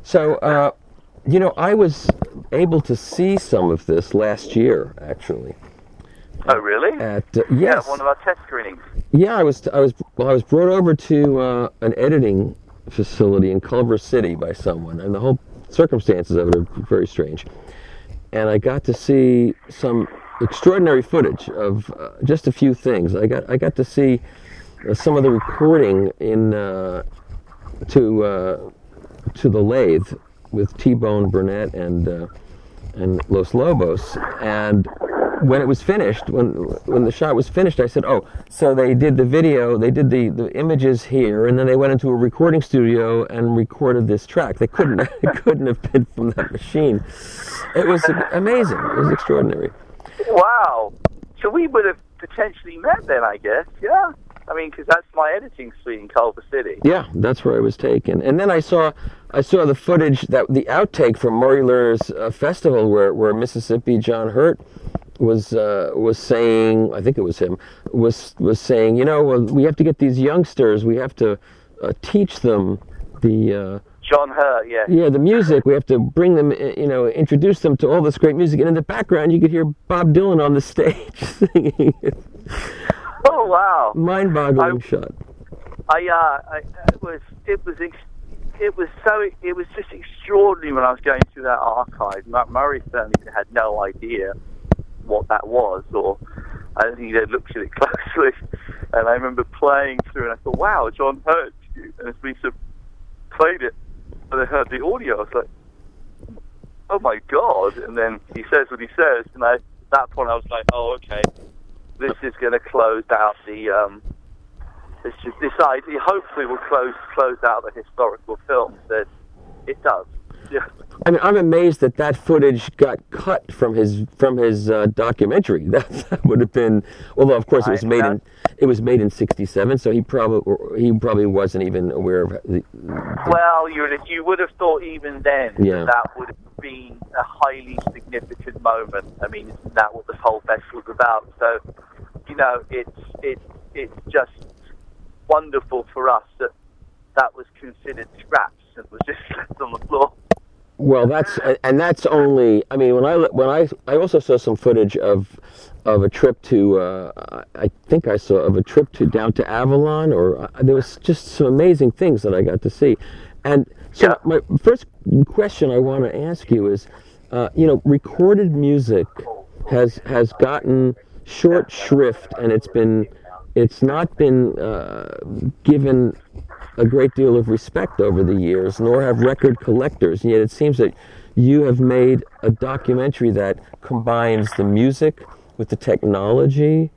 So, I was able to see some of this last year, actually. Oh, really? Yes. Yeah, one of our test screenings. Yeah, I was brought over to an editing facility in Culver City by someone, and the whole circumstances of it are very strange. And I got to see some extraordinary footage of just a few things. I got to see some of the recording in to the Lathe with T-Bone Burnett and Los Lobos. And when it was finished, when the shot was finished, I said, "Oh, so they did the video, they did the images here, and then they went into a recording studio and recorded this track. They couldn't it couldn't have been from that machine." It was amazing. It was extraordinary. Wow. So we would have potentially met then, I guess. Yeah. I mean, because that's my editing suite in Culver City. Yeah, that's where I was taken. And then I saw the footage, the outtake from Murray Lerner's festival where Mississippi John Hurt was saying, I think it was him, was saying, we have to get these youngsters, we have to teach them the John Hurt, yeah. Yeah, the music. We have to bring them, introduce them to all this great music. And in the background, you could hear Bob Dylan on the stage singing. Oh, wow. Mind-boggling shot. It was just extraordinary when I was going through that archive. Murray certainly had no idea what that was, or I don't think they'd looked at it closely. And I remember playing through, and I thought, wow, John Hurt. And as we sort of played it, and I heard the audio, I was like, oh my God. And then he says what he says, and at that point I was like, oh, okay, this is going to close out the, this idea, hopefully will close out the historical film. That it does. Yeah. I mean, I'm amazed that footage got cut from his documentary. That would have been, although of course it was made in '67, so he probably wasn't even aware of the. Well, you would have thought even then that would have been a highly significant moment. I mean, isn't that what this whole festival's about? So, it's just wonderful for us that was considered scraps and was just left on the floor. Well, that's only. I mean, when I also saw some footage of a trip to. I think I saw of a trip down to Avalon, or there was just some amazing things that I got to see, and so my first question I want to ask you is, recorded music has gotten short shrift, and it's not been given a great deal of respect over the years, nor have record collectors. And yet it seems that you have made a documentary that combines the music with the technology,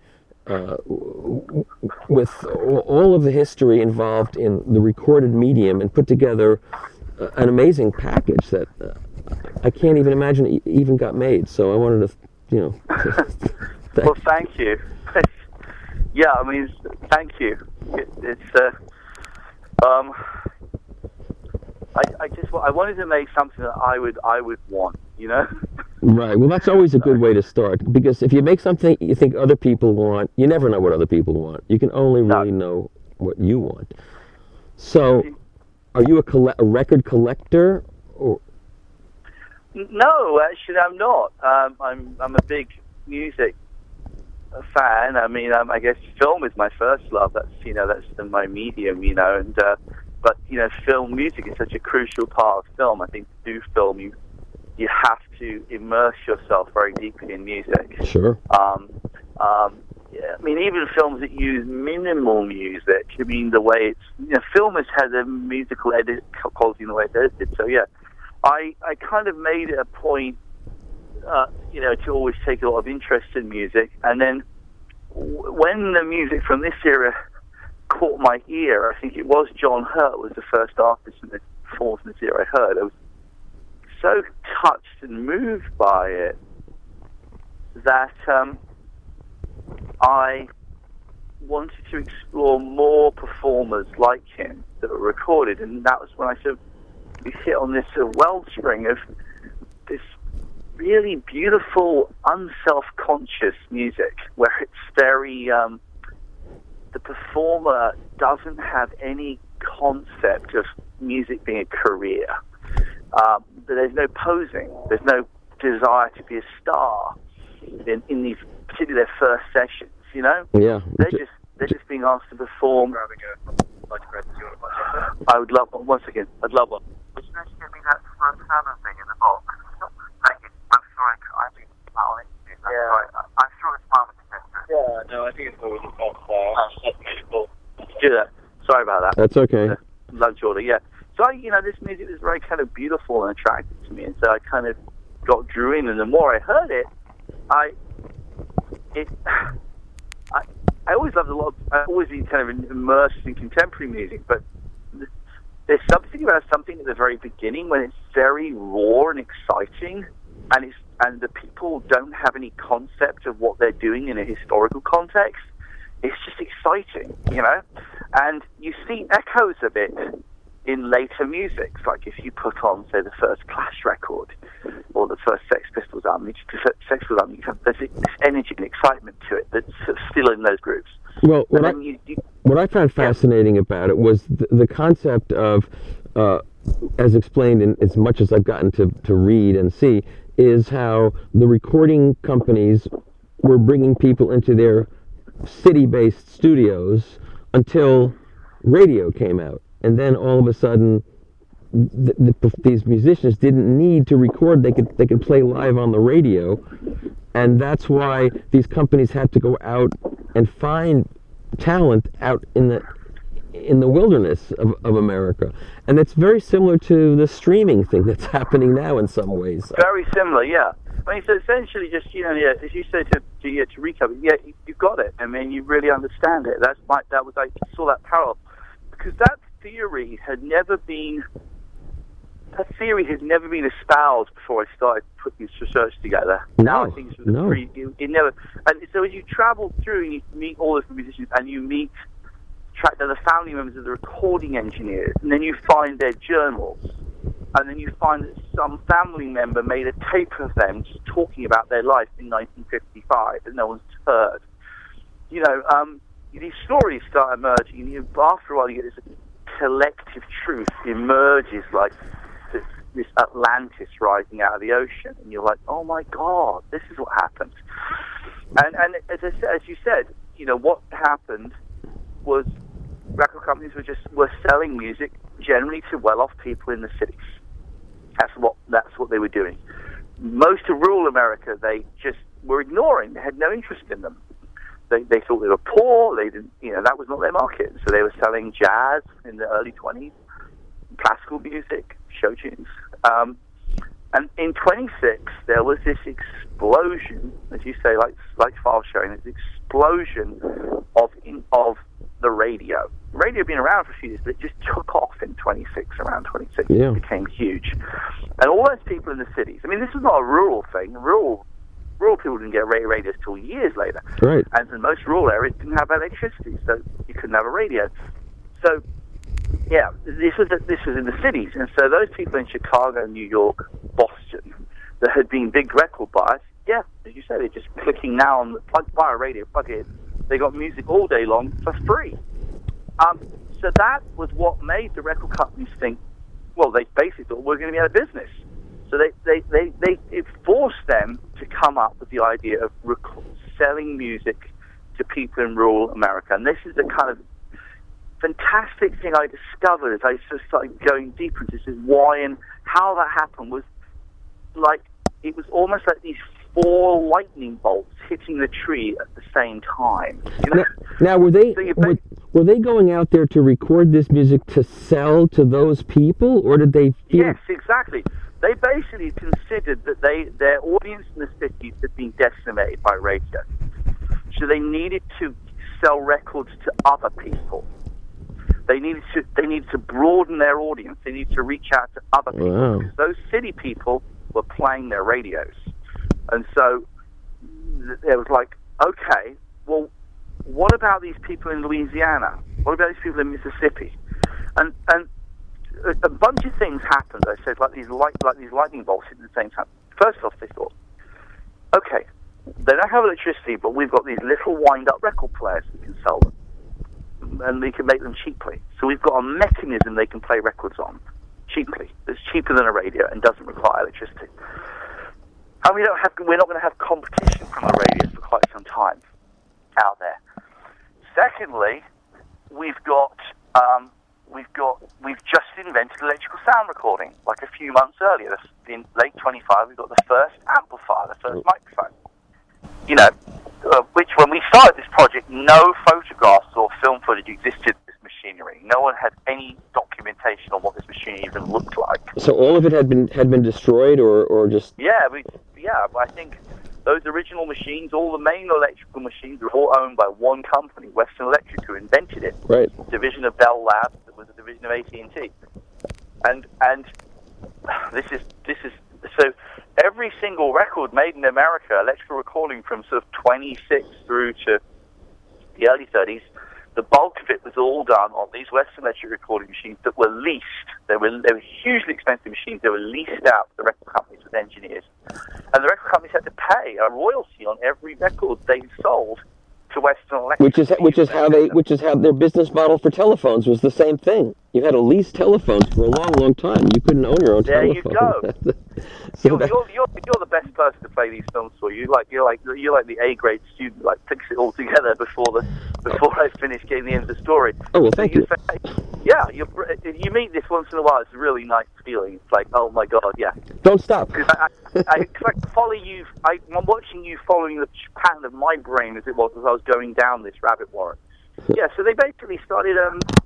with all of the history involved in the recorded medium, and put together an amazing package that I can't even imagine even got made. So I wanted to, Well, thank you. Yeah, I mean, thank you. I wanted to make something that I would want, Right. Well, that's always a good way to start, because if you make something you think other people want, you never know what other people want. You can only really know what you want. So, are you a record collector, or? No, actually, I'm not. I'm a big music fan. I mean, I guess film is my first love. That's my medium, and but film music is such a crucial part of film. I think to do film, you have to immerse yourself very deeply in music. Sure. I mean, even films that use minimal music. I mean, the way film has a musical edit quality in the way it's edited. So yeah, I kind of made it a point, to always take a lot of interest in music. And then when the music from this era caught my ear, I think it was John Hurt was the first artist in this era I heard. I was so touched and moved by it that I wanted to explore more performers like him that were recorded, and that was when I sort of hit on this wellspring of this really beautiful, unself-conscious music, where it's very, the performer doesn't have any concept of music being a career. There's no posing. There's no desire to be a star in these, particularly their first sessions. You know, Yeah. they're just being asked to perform. I would love one. Once again, I'd love one. Would you guys give me that front hammer thing in the box? Thank you. I'm sorry. I think it's not on it. I'm sure it's fine with the tester. Yeah, no, I think it's over the box. That's beautiful. Do that. Sorry about that. That's okay. Lunch order, yeah. So, this music was very kind of beautiful and attractive to me, and so I kind of got drew in, and the more I heard it, I always loved a lot. I've always been kind of immersed in contemporary music, but there's something about something at the very beginning when it's very raw and exciting, and the people don't have any concept of what they're doing in a historical context. It's just exciting, and you see echoes of it in later music. Like if you put on, say, the first Clash record or the first Sex Pistols album, there's this energy and excitement to it that's still in those groups. Well, what I found fascinating about it was the concept of, as explained in as much as I've gotten to read and see, is how the recording companies were bringing people into their city-based studios until radio came out. And then all of a sudden, these musicians didn't need to record. They could play live on the radio. And that's why these companies had to go out and find talent out in the wilderness of America. And it's very similar to the streaming thing that's happening now in some ways. Very similar, yeah. I mean, so essentially, just as you say to recap, you've got it. I mean, you really understand it. I saw that parallel because that theory had never been espoused before I started putting this research together. No. It never. And so as you travel through and you meet all the musicians and you meet the family members of the recording engineers, and then you find their journals. And then you find that some family member made a tape of them just talking about their life in 1955 that no one's heard. These stories start emerging, and after a while you get this collective truth emerges like this Atlantis rising out of the ocean, and you're like, oh my God, this is what happened. And as you said, what happened was record companies were selling music generally to well-off people in the cities. That's what they were doing. Most of rural America, they just were ignoring. They had no interest in them. They thought they were poor. They didn't, that was not their market. So they were selling jazz in the early 20s, classical music, show tunes. And in 26, there was this explosion, as you say, like file sharing, this explosion of the radio. Radio had been around for a few years, but it just took off in around 26. Yeah. It became huge. And all those people in the cities, I mean, this was not a rural thing. Rural people didn't get radios till years later. Right. And in most rural areas didn't have electricity, so you couldn't have a radio. So, yeah, this was in the cities. And so those people in Chicago, New York, Boston, that had been big record buyers, yeah, as you said, they're just clicking now on buy a radio, plug it in. They got music all day long for free. So that was what made the record companies think, well, they basically thought we're going to be out of business. So it forced them to come up with the idea of selling music to people in rural America. And this is the kind of fantastic thing I discovered as I started going deeper into this, is why and how that happened was like, it was almost like these 4 lightning bolts hitting the tree at the same time. Now were they going out there to record this music to sell to those people, or did they feel... Yes, exactly. They basically considered that their audience in the cities had been decimated by radio. So they needed to sell records to other people. They needed to broaden their audience. They needed to reach out to other people. Wow. Because those city people were playing their radios. And so it was like, okay, well, what about these people in Louisiana? What about these people in Mississippi? And a bunch of things happened. I said, like these lightning bolts at the same time. First off, they thought, okay, they don't have electricity, but we've got these little wind-up record players. We can sell them, and we can make them cheaply. So we've got a mechanism they can play records on cheaply. It's cheaper than a radio and doesn't require electricity. And we're not going to have competition from the radios for quite some time out there. Secondly, we've just invented electrical sound recording. Like a few months earlier, in late 25, we got the first amplifier, the first microphone. You know, which when we started this project, no photographs or film footage existed of this machinery. No one had any documentation on what this machine even looked like. So all of it had been destroyed, or just... I think those original machines, all the main electrical machines, were all owned by one company, Western Electric, who invented it. Right. Division of Bell Labs, that was a division of AT&T. And this is so every single record made in America, electrical recording from sort of 26 through to the early 30s, the bulk of it was all done on these Western Electric recording machines that were leased. They were hugely expensive machines. They were leased out to the record companies with engineers. And the record companies had to pay a royalty on every record they sold to Western Electric. Which is how their business model for telephones was the same thing. You had to lease telephones for a long, long time. You couldn't own your own telephone. There you go. You're the best person to play these films for. You're like the A-grade student, like picks it all together before I finish getting the end of the story. Oh well, thank you. Yeah, you meet this once in a while. It's a really nice feeling. It's like, oh my god, yeah. Don't stop. Because I follow you. I'm watching you following the pattern of my brain as I was going down this rabbit warren. Yeah, so they basically started.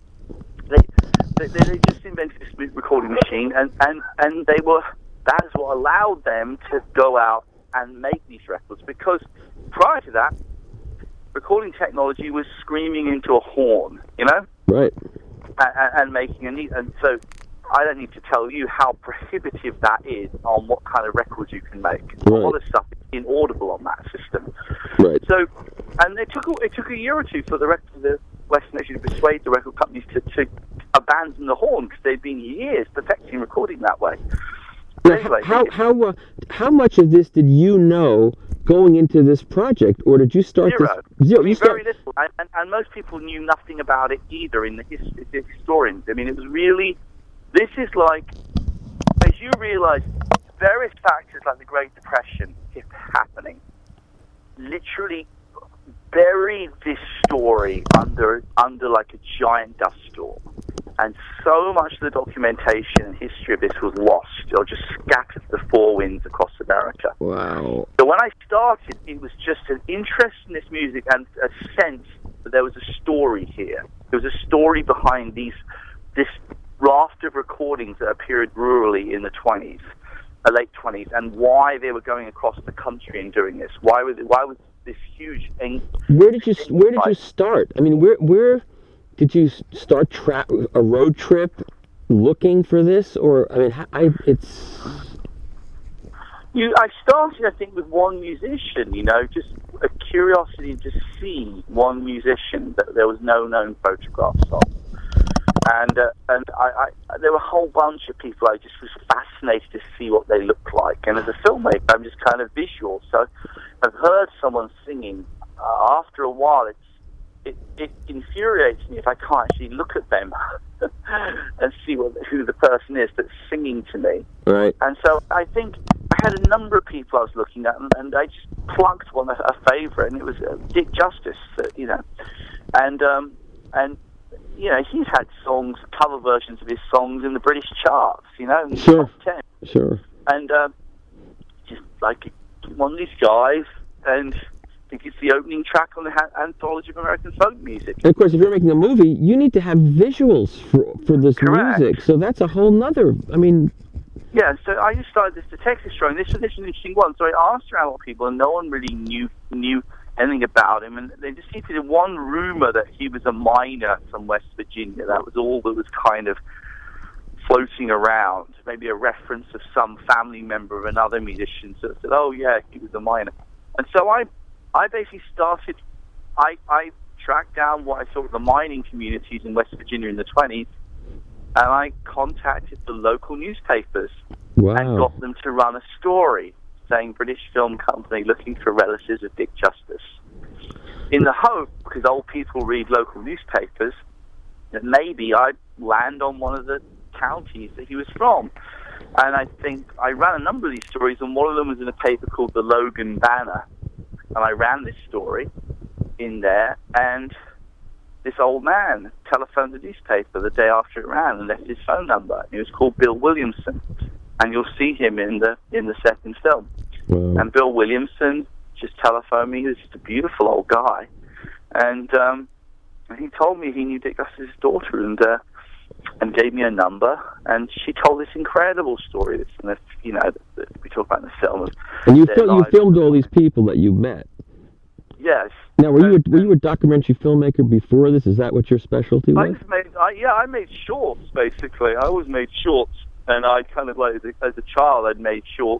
They just invented this recording machine, and that is what allowed them to go out and make these records. Because prior to that, recording technology was screaming into a horn, you know? Right. And making and so I don't need to tell you how prohibitive that is on what kind of records you can make. Right. A lot of stuff is inaudible on that system. Right. So, and it took a year or two for the rest of the Western Nation to persuade the record companies to abandon the horn, because they'd been years perfecting recording that way. Now, anyway, how much of this did you know going into this project, or did you start Zero. This? Very little, and most people knew nothing about it either. In the historians, I mean, it was really. This is like, as you realise, various factors like the Great Depression happening, literally buried this story under like a giant dust storm. And so much of the documentation and history of this was lost, or just scattered to the four winds across America. Wow. So when I started, it was just an interest in this music and a sense that there was a story here. There was a story behind this raft of recordings that appeared rurally in the 20s, late 20s, and why they were going across the country and doing this. Why was this huge thing? Where did you start? I mean, where did you start a road trip looking for this? Or I mean, I started, I think, with one musician. You know, just a curiosity to see one musician that there was no known photographs of. And I there were a whole bunch of people I just was fascinated to see what they looked like. And as a filmmaker, I'm just kind of visual. So I've heard someone singing. After a while, it infuriates me if I can't actually look at them and see who the person is that's singing to me. Right. And so I think I had a number of people I was looking at, and I just plucked one, a favourite, and it was Dick Justice, you know. And you know, he's had songs, cover versions of his songs in the British charts, you know, in the top 10. Sure. And just like one of these guys, and I think it's the opening track on the Anthology of American Folk Music. And of course, if you're making a movie, you need to have visuals for this Correct. music. So that's a whole nother, I mean... Yeah, so I just started this detective story, and this was an interesting one. So I asked around a lot of people, and no one really knew anything about him, and they just seemed to be one rumor that he was a miner from West Virginia. That was all that was kind of floating around. Maybe a reference of some family member of another musician sort of said, oh yeah, he was a miner. And so I basically started, I tracked down what I thought were the mining communities in West Virginia in the 20s, and I contacted the local newspapers. Wow. And got them to run a story saying British Film Company looking for relatives of Dick Justice. In the hope, because old people read local newspapers, that maybe I'd land on one of the counties that he was from. And I think I ran a number of these stories, and one of them was in a paper called the Logan Banner. And I ran this story in there, and this old man telephoned the newspaper the day after it ran and left his phone number. He was called Bill Williamson, and you'll see him in the second film. Wow. And Bill Williamson just telephoned me. He was just a beautiful old guy, and he told me he knew Dick Dustard's daughter, and gave me a number, and she told this incredible story that we talk about in the film. And you filmed all these people that you met. Yes. Now, were you a documentary filmmaker before this? Is that what your specialty was? I made shorts, basically. I always made shorts, and I kind of, like, as a child, I'd made short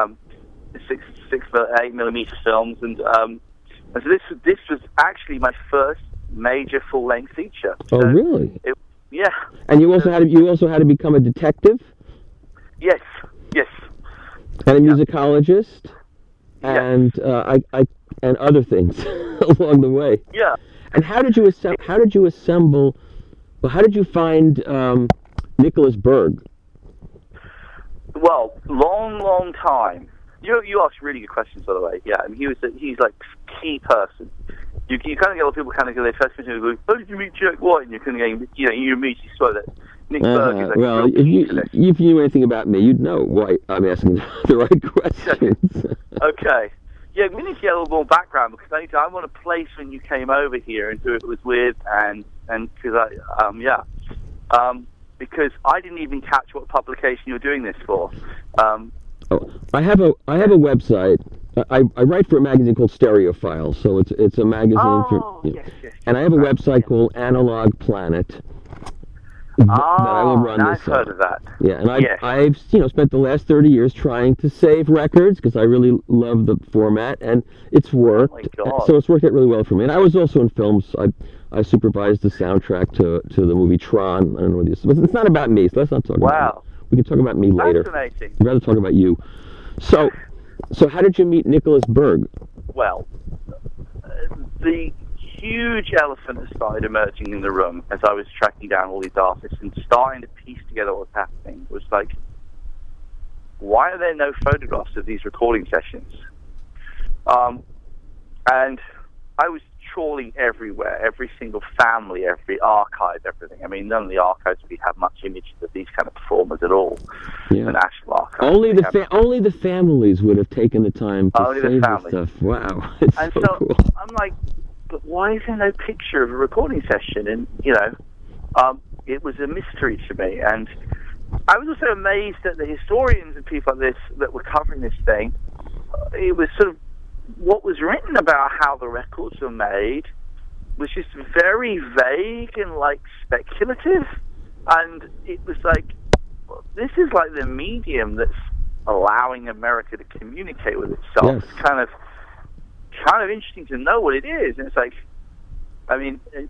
8mm films, and so this was actually my first major full-length feature. Oh, really? Yeah. And you also had to become a detective? Yes. And a musicologist? And and other things along the way. Yeah. And how did you find Nicholas Berg? Well, long time. You ask really good questions, by the way. Yeah, and he's like key person. You kind of get a lot of people kind of go, they first question, go, how did you meet Jack White? And you're kind of going, you immediately saw that Nick Berg is like, well, if you knew anything about me, you'd know why I'm asking the right questions. Okay. Yeah, we need to get a little more background, because I want to place when you came over here and who it was with, and because because I didn't even catch what publication you were doing this for. I have a website. I write for a magazine called Stereophile, so it's a magazine yes. And I have a website called Analog Planet. That I will run I've heard of that. Yeah, and I've spent the last 30 years trying to save records, because I really love the format, and it's worked. Oh my God. So it's worked out really well for me. And I was also in films. I supervised the soundtrack to the movie Tron. I don't know what it is, but it's not about me. So let's not talk about it. We can talk about me later. Fascinating. I'd rather talk about you. So how did you meet Nicholas Berg? Well, the huge elephant that started emerging in the room as I was tracking down all these artists and starting to piece together what was happening was like, why are there no photographs of these recording sessions? And I was trawling everywhere, every single family, every archive, everything. I mean, none of the archives really have much images of these kind of performers at all. Yeah. The National Archives. Only the families would have taken the time to save this stuff. Wow. It's and so cool. I'm like, but why is there no picture of a recording session? And, it was a mystery to me. And I was also amazed that the historians and people like this that were covering this thing, it was sort of what was written about how the records were made was just very vague and, like, speculative. And it was like, this is like the medium that's allowing America to communicate with itself. Yes. It's kind of interesting to know what it is. And it's like, I mean, it's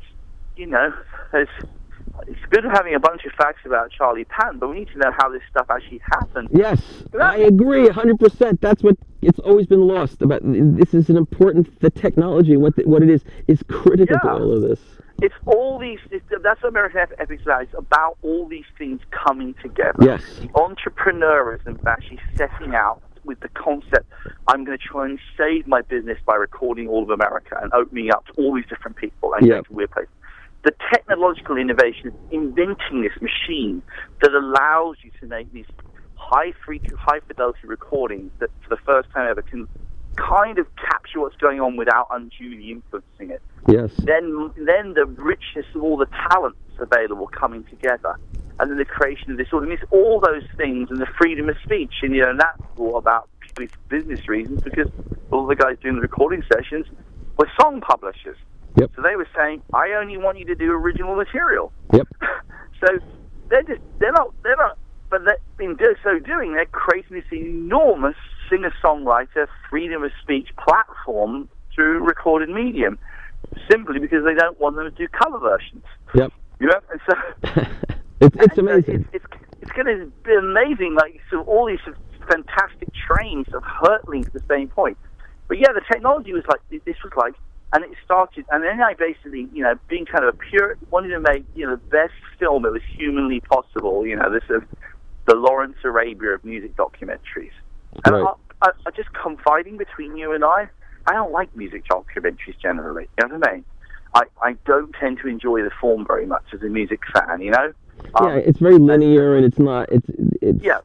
good having a bunch of facts about Charlie Patton, but we need to know how this stuff actually happened. Yes, I agree 100%. That's what it's always been lost about. This is an important. The technology and what it is critical to all of this. It's all these. That's what American Epics is about. It's about all these things coming together. Yes, the entrepreneurism of actually setting out with the concept, I'm going to try and save my business by recording all of America and opening up to all these different people and going to weird places. The technological innovation is inventing this machine that allows you to make these high-fidelity recordings that, for the first time ever, can kind of capture what's going on without unduly influencing it. Yes. Then the richness of all the talents available coming together, and then the creation of this audience, all those things, and the freedom of speech, and that's all about business reasons, because all the guys doing the recording sessions were song publishers. Yep. So they were saying, I only want you to do original material. Yep. So they're not, but in so doing, they're creating this enormous singer-songwriter freedom of speech platform through recorded medium, simply because they don't want them to do cover versions. Yep. And so it's amazing. It's going to be amazing, like, so all these fantastic trains of hurtling to the same point. But yeah, the technology was like, this was like And it started, and then I basically, being kind of a pure, wanted to make, the best film that was humanly possible, this the Lawrence Arabia of music documentaries. And Right. I just confiding between you and I don't like music documentaries generally, you know what I mean? I don't tend to enjoy the form very much as a music fan, Yeah, it's very linear, and it's not. Yeah.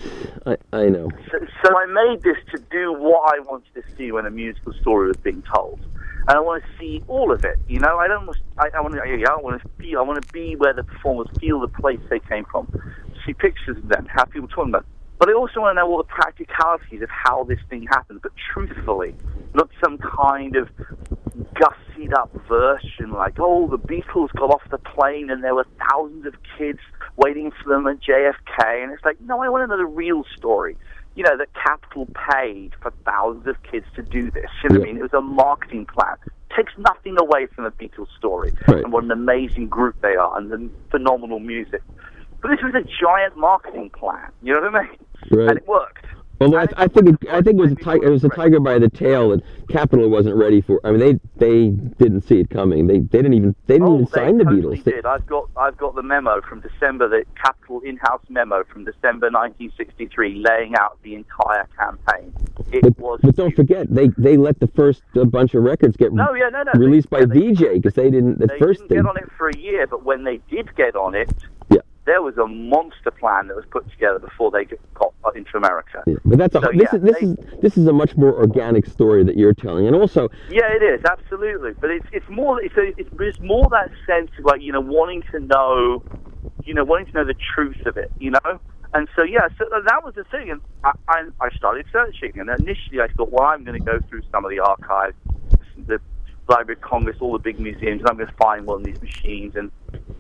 I know. So I made this to do what I wanted to see when a musical story was being told, and I want to see all of it. I don't. I want to feel. I want to be where the performers feel the place they came from. See pictures of them, have people talking about. But I also want to know all the practicalities of how this thing happened, but truthfully, not some kind of gussied up version like, the Beatles got off the plane and there were thousands of kids waiting for them at JFK. And it's like, no, I want to know the real story. That Capitol paid for thousands of kids to do this. You know what I mean? It was a marketing plan. It takes nothing away from the Beatles story and what an amazing group they are and the phenomenal music. But this was a giant marketing plan. You know what I mean? Right. And it worked. Well, I think it was a tiger by the tail that Capitol wasn't ready for. I mean, they didn't see it coming. They didn't even sign the Beatles. Did. I've got the memo from December, the Capitol in-house memo from December 1963, laying out the entire campaign. But don't forget, they let the first bunch of records get released by VJ because they didn't at first. They didn't get on it for a year, but when they did get on it. There was a monster plan that was put together before they got into America. Yeah, but this is a much more organic story that you're telling, and also it is absolutely. But it's more that sense of like wanting to know the truth of it, And so so that was the thing, and I started searching, and initially I thought, well, I'm going to go through some of the archives, the Library of Congress, all the big museums, and I'm going to find one of these machines, and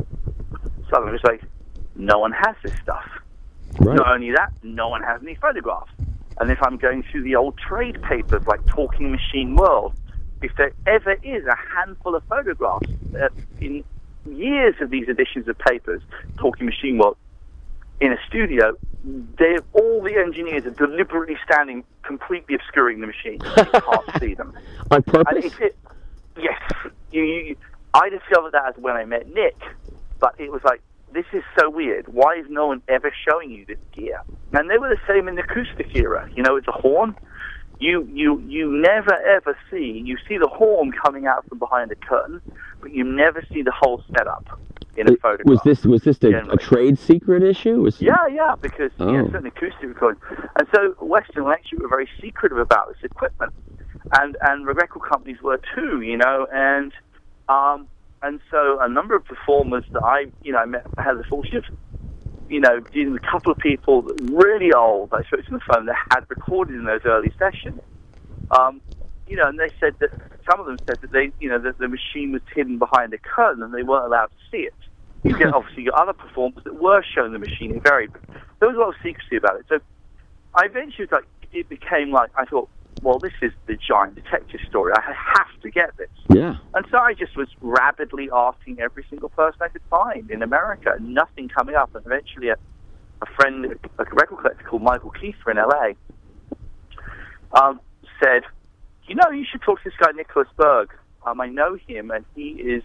so I was like. No one has this stuff. Right. Not only that, no one has any photographs. And if I'm going through the old trade papers like Talking Machine World, if there ever is a handful of photographs in years of these editions of papers, Talking Machine World, in a studio, all the engineers are deliberately standing completely obscuring the machine. You can't see them. On purpose? Yes. I discovered that as when I met Nick, but it was like, this is so weird. Why is no one ever showing you this gear? And they were the same in the acoustic era. It's a horn. You never ever see. You see the horn coming out from behind the curtain, but you never see the whole setup in a photograph. Was this a trade secret issue? Yeah, because certain acoustic recording. And so Western Electric were very secretive about this equipment, and the record companies were too. And so a number of performers that I met, I had the fortune of, dealing with a couple of people that were really old, I spoke to on the phone, that had recorded in those early sessions. And they said that, some of them said that that the machine was hidden behind a curtain and they weren't allowed to see it. You get obviously your other performers that were shown the machine. It varied. There was a lot of secrecy about it. So I eventually, it became like, I thought, well, this is the giant detective story. I have to get this. Yeah. And so I just was rapidly asking every single person I could find in America, and nothing coming up. And eventually a friend, a record collector called Michael Kiefer in L.A., said, you should talk to this guy, Nicholas Berg. I know him, and he is,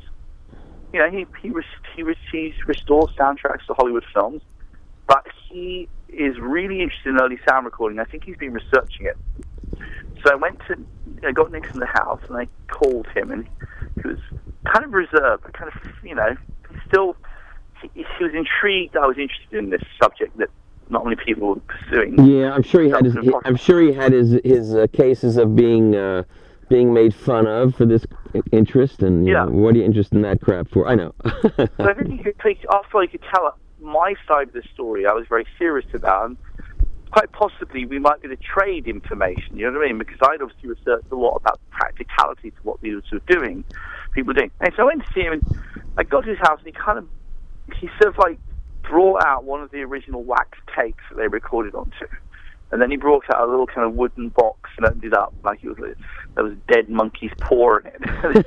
he restores soundtracks to Hollywood films, but he is really interested in early sound recording. I think he's been researching it. So I got Nick in the house, and I called him, and he was kind of reserved, but kind of, still, he was intrigued. I was interested in this subject that not many people were pursuing. Yeah, I'm sure he had his cases of being made fun of for this interest, and what are you interested in that crap for? I know. So I think you could tell my side of the story. I was very serious about, and quite possibly we might be able to trade information, you know what I mean? Because I'd obviously researched a lot about the practicality to what these were doing, people doing. And so I went to see him, and I got to his house, and he sort of brought out one of the original wax tapes that they recorded onto. And then he brought out a little kind of wooden box and opened it up there was a dead monkey's paw in it.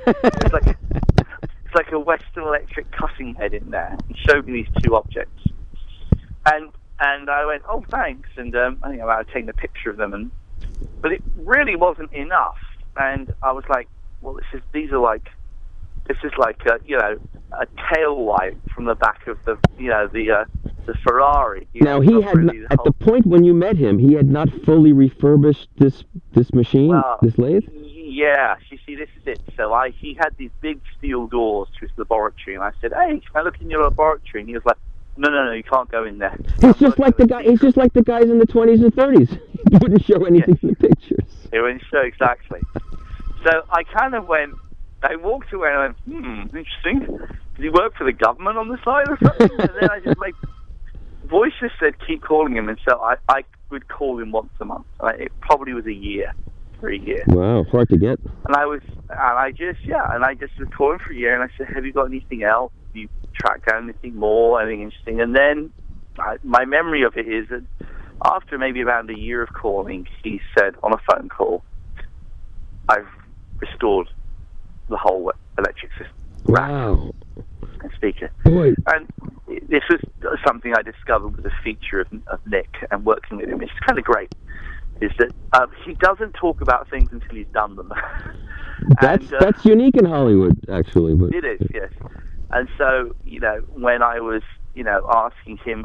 It's like a Western Electric cutting head in there. He showed me these two objects. And I went, oh, thanks. And I think I might have taken a picture of them. But it really wasn't enough. And I was like, well, these are like, this is like a tail light from the back of the Ferrari. Now he had at the point when you met him, he had not fully refurbished this machine, this lathe. Yeah, you see, this is it. So he had these big steel doors to his laboratory, and I said, "Hey, can I look in your laboratory?" And he was like, "No, you can't go in there." He's just like the guy. He's just like the guys in the 20s and 30s. He wouldn't show anything in the pictures. He wouldn't show exactly. So I kind of went. I walked away and I went, interesting. Did he work for the government on the side or something? And then I just voices said keep calling him, and so I would call him once a month. It probably was a year. For a year. Wow, hard to get. And I just was calling for a year, and I said, "Have you got anything else? Have you tracked down anything more, anything interesting?" And then my memory of it is that after maybe around a year of calling, he said on a phone call, "I've restored the whole electric system." Wow. And speaker. Boy. And this was something I discovered was a feature of Nick and working with him. It's kind of great. Is that he doesn't talk about things until he's done them. That's unique in Hollywood, actually. But it is, yes. And so, when I was, asking him,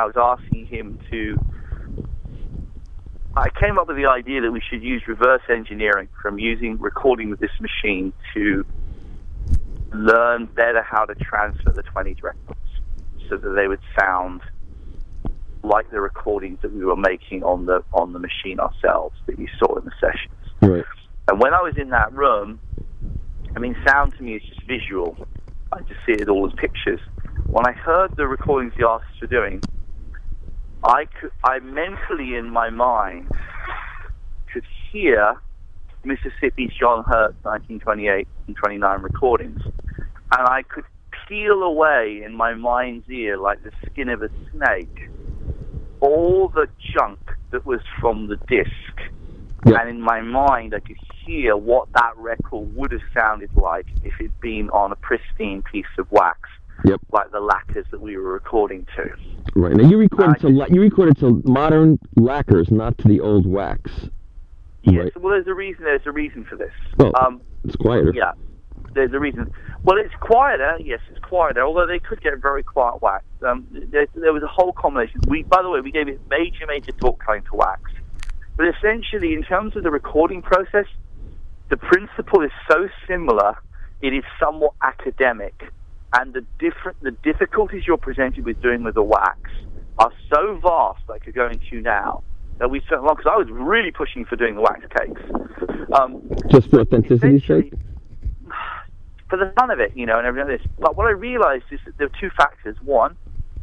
I came up with the idea that we should use reverse engineering from recording with this machine to learn better how to transfer the 20s records so that they would sound like the recordings that we were making on the machine ourselves that you saw in the sessions. Right. And when I was in that room, sound to me is just visual. I just see it all as pictures. When I heard the recordings the artists were doing, I mentally in my mind could hear Mississippi's John Hurt 1928 and 29 recordings, and I could peel away in my mind's ear like the skin of a snake all the junk that was from the disc. Yep. And in my mind I could hear what that record would have sounded like if it'd been on a pristine piece of wax. Yep. Like the lacquers that we were recording to. Right. Now you recorded to modern lacquers, not to the old wax. Yes. Right. Well, there's a reason for this. Well, it's quieter. Yeah. There's a reason. Well, it's quieter. Yes, it's quieter. Although they could get very quiet wax. There was a whole combination. By the way, we gave it major talk time to wax. But essentially, in terms of the recording process, the principle is so similar. It is somewhat academic, and the difficulties you're presented with doing with the wax are so vast. I could go into now that we spent long, because I was really pushing for doing the wax cakes. Just for authenticity's sake. For the fun of it, and everything like this. But what I realized is that there were two factors. One,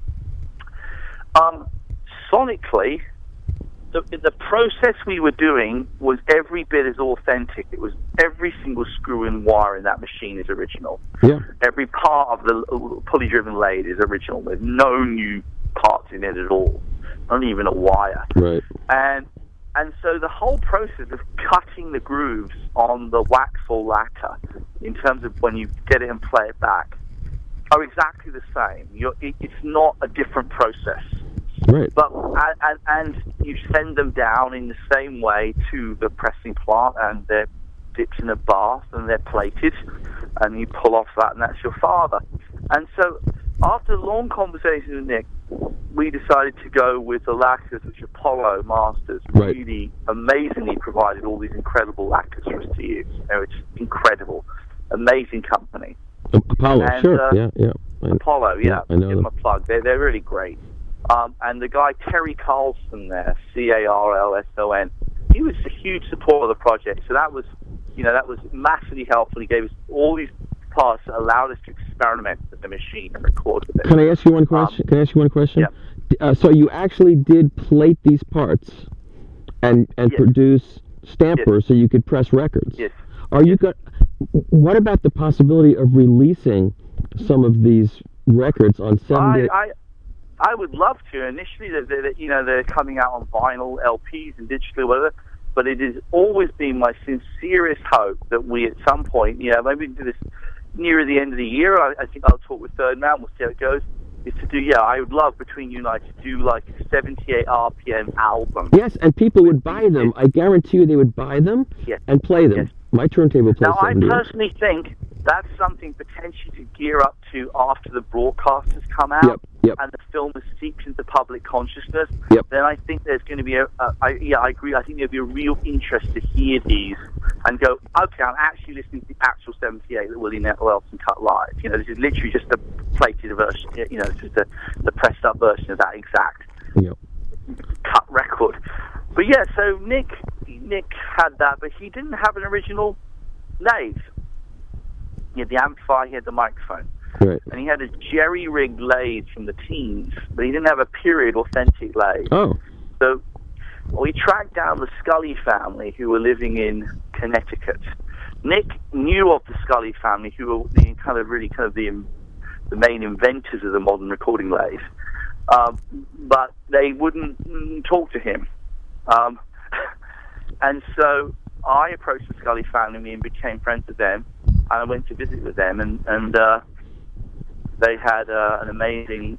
sonically, the process we were doing was every bit as authentic. It was every single screw and wire in that machine is original. Yeah. Every part of the pulley-driven lathe is original. There's no new parts in it at all, not even a wire. Right. And so the whole process of cutting the grooves on the wax or lacquer, in terms of when you get it and play it back, are exactly the same. It's not a different process. Right. But and you send them down in the same way to the pressing plant, and they're dipped in a bath and they're plated, and you pull off that, and that's your father. And so after long conversations with Nick, we decided to go with the lacquers, which Apollo Masters really amazingly provided all these incredible lacquers for us to use. It's incredible, amazing company. Apollo, and, sure, yeah. Apollo, yeah. I know give them a plug. They're really great. And the guy Terry Carlson there, Carlson, he was a huge supporter of the project. So that was massively helpful. He gave us all these parts that allowed us to experiment with the machine and record with it. Can I ask you one question? Yeah. So you actually did plate these parts and produce stampers so you could press records. Yes. What about the possibility of releasing some of these records on 7 days? I would love to. Initially, they're coming out on vinyl, LPs, and digitally, whatever. But it has always been my sincerest hope that we, at some point, maybe we can do this nearer the end of the year. I think I'll talk with Third Man. We'll see how it goes. Is to do, I would love between you and I to do like a 78 RPM album. Yes, and people would buy them. I guarantee you, they would buy them and play them. Yes. My turntable plays Now, I 78. personally think that's something potentially to gear up to after the broadcast has come out Yep. and the film has seeped into public consciousness. Yep. Then I think there's going to be I agree. I think there'll be a real interest to hear these and go, okay, I'm actually listening to the actual 78 that Willie Nelson cut live. You know, this is literally just a plated version. You know, it's just the pressed up version of that exact Yep. cut record. But yeah, so Nick had that, but he didn't have an original lathe. He had the amplifier, he had the microphone. Right. And he had a jerry-rigged lathe from the teens, but he didn't have a period authentic lathe. Oh. So we tracked down the Scully family who were living in Connecticut. Nick knew of the Scully family, who were the main inventors of the modern recording lathe. But they wouldn't talk to him. And so I approached the Scully family and became friends with them. And I went to visit with them, and they had an amazing.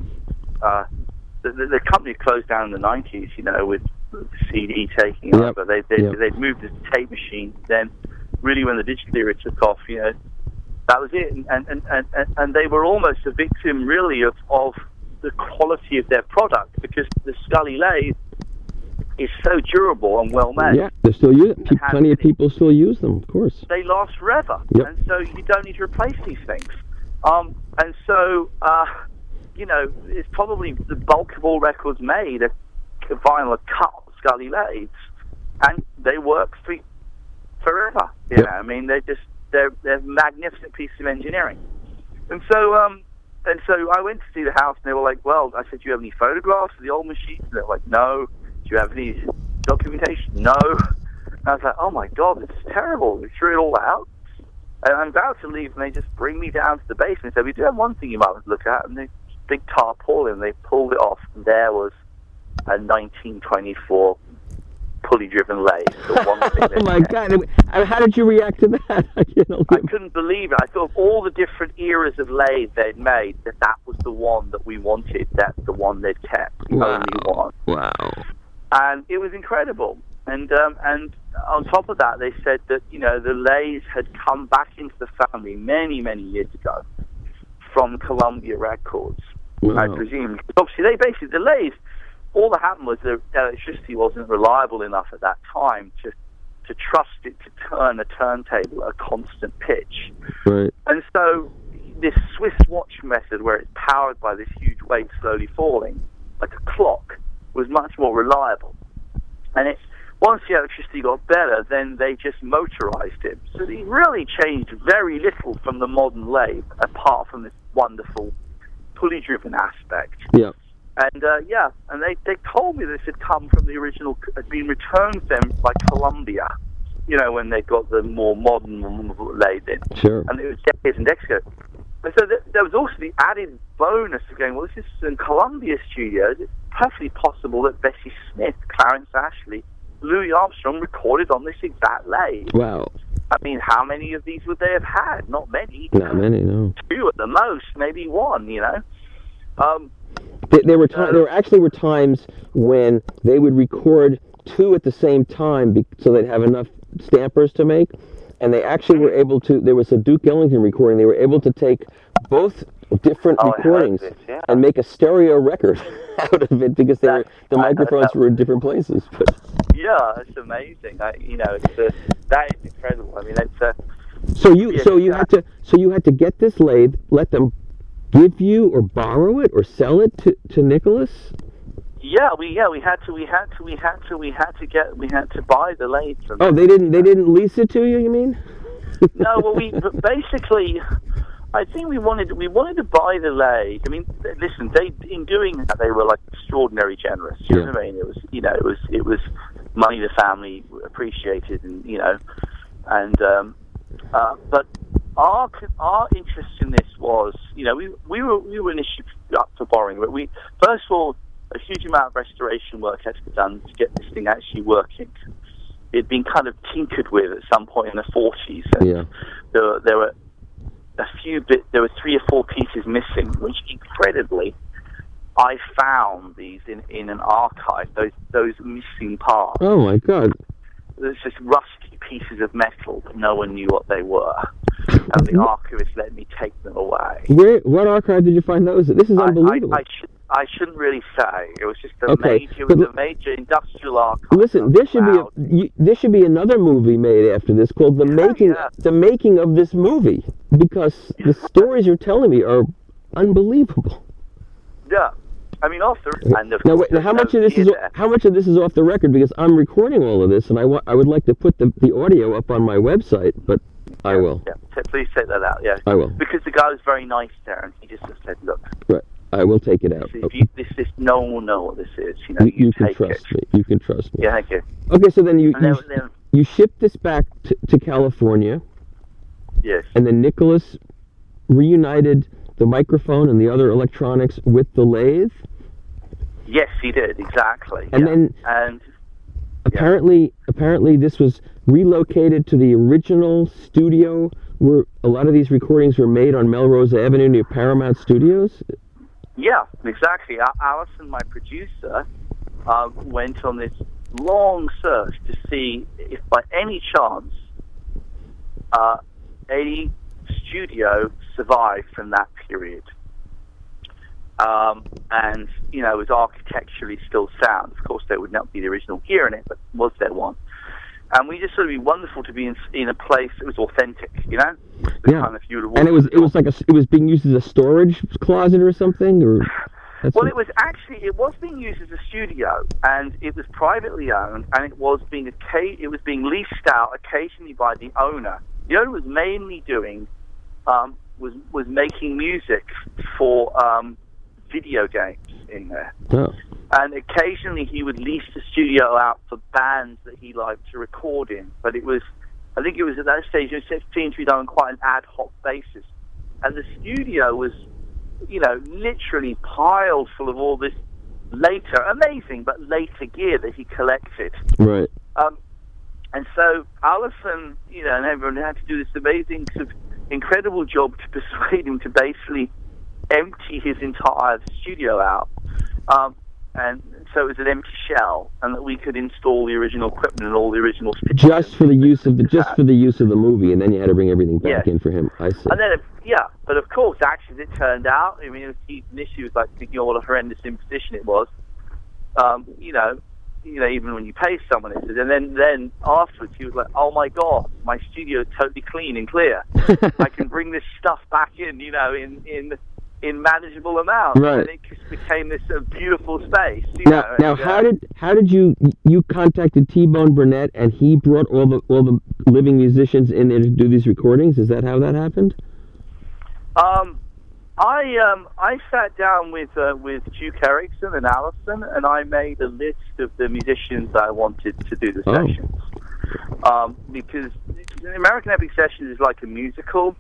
The company closed down in the 90s, you know, with CD taking over. They'd moved to tape machine. Then, really, when the digital era took off, you know, that was it. And they were almost a victim, really, of the quality of their product, because the Scully lathe is so durable and well made. Yeah, they're still using. Plenty of people still use them, of course. They last forever, yep. And so you don't need to replace these things. And so, you know, it's probably the bulk of all records made are vinyl cut Scully lathes, and they work forever. You know, I mean, they're a magnificent piece of engineering. And so I went to see the house, and they were like, "Well," I said, "Do you have any photographs of the old machines?" And they were like, "No." "Do you have any documentation?" "No." And I was like, "Oh my God, this is terrible." We threw it all out. And I'm about to leave, and they just bring me down to the basement and said, "We do have one thing you might want to look at." And they big tarpaulin, they pulled it off, and there was a 1924 pulley-driven lathe. Oh my God! How did you react to that? I couldn't believe it. I thought all the different eras of lathe they'd made, that was the one that we wanted. That's the one they'd kept. The only one. Wow. And it was incredible. And on top of that, they said that, you know, the lathe had come back into the family many, many years ago from Columbia Records, I presume. Obviously, the lathe, all that happened was the electricity wasn't reliable enough at that time to trust it to turn a turntable at a constant pitch. Right. And so this Swiss watch method, where it's powered by this huge weight slowly falling, like a clock, was much more reliable. And once the electricity got better, then they just motorized it. So they really changed very little from the modern lathe, apart from this wonderful pulley-driven aspect. Yeah. And and they told me this had come from the original, had been returned to them by Columbia, you know, when they got the more modern lathe in. Sure. And it was decades and decades ago. And so there was also the added bonus of going, well, this is in Columbia Studios. It's perfectly possible that Bessie Smith, Clarence Ashley, Louis Armstrong recorded on this exact lathe. Wow. I mean, how many of these would they have had? Not many. Not many, no. 2 at the most, maybe 1, you know. There actually were times when they would record 2 at the same time so they'd have enough stampers to make, and they actually were able to. There was a Duke Ellington recording. They were able to take both different recordings and make a stereo record out of it because the microphones were in different places. Yeah, it's amazing. That is incredible. I mean, So you had to get this lathe, let them give you or borrow it or sell it to Nicholas? We had to buy the lathe from them. Oh, they didn't lease it to you, you mean? No, well, basically, I think we wanted to buy the lathe. I mean, listen, in doing that, they were like extraordinarily generous. You know what I mean? It was, you know, it was money the family appreciated, and you know, and but our interest in this was, you know, we were initially up for borrowing, but first of all, a huge amount of restoration work had to be done to get this thing actually working. It'd been kind of tinkered with at some point in the 40s, and there were there were 3 or 4 pieces missing, which incredibly, I found these in an archive. Those missing parts. Oh my God! There's just rusty pieces of metal, but no one knew what they were. And the archivist let me take them away. What archive did you find those? This is unbelievable. I shouldn't really say. It was just a major industrial archive. Listen, there should be another movie made after this called The Making of This Movie, because the stories you're telling me are unbelievable. Yeah. I mean, how much of this is off the record? Because I'm recording all of this, and I would like to put the audio up on my website, but I will. Yeah, please take that out. Yeah, I will. Because the guy was very nice there, and he just said, "Look, right, I will take it out. No one will know what this is. You know, you can trust me. You can trust me. Yeah, thank you. Okay, so then you shipped this back to California. Yes. And then Nicholas reunited the microphone and the other electronics with the lathe. Yes, he did, exactly. And apparently this was relocated to the original studio where a lot of these recordings were made on Melrose Avenue near Paramount Studios. Yeah, exactly. Alison, my producer, went on this long search to see if by any chance a studio survived from that period. And, you know, it was architecturally still sound. Of course, there would not be the original gear in it, but was there one? And we just thought it'd be wonderful to be in a place that was authentic, you know? Yeah. Kind of, and it was being used as a storage closet or something, or. It was being used as a studio, and it was privately owned, and it was being leased out occasionally by the owner. The owner was mainly doing was making music for video games in there. Oh. And occasionally he would lease the studio out for bands that he liked to record in. But I think it was at that stage, it seemed to be done on quite an ad hoc basis. And the studio was, you know, literally piled full of all this amazing gear that he collected. Right. And so Alison, you know, and everyone had to do this amazing, sort of incredible job to persuade him to basically empty his entire studio out. And so it was an empty shell, and that we could install the original equipment and all the original stitches. Just for the use of the movie, and then you had to bring everything back in for him. I see. And then, but of course, actually, as it turned out, I mean, initially it was like thinking, what a horrendous imposition it was. You know, even when you pay someone, it says, and then afterwards, he was like, "Oh my God, my studio is totally clean and clear. I can bring this stuff back in, you know, in manageable amounts." Right. And it just became this beautiful space. Now, how did you contacted T-Bone Burnett, and he brought all the living musicians in there to do these recordings? Is that how that happened? I sat down with Duke Erickson and Alison, and I made a list of the musicians I wanted to do the sessions. Because the American Epic Sessions is like a musical,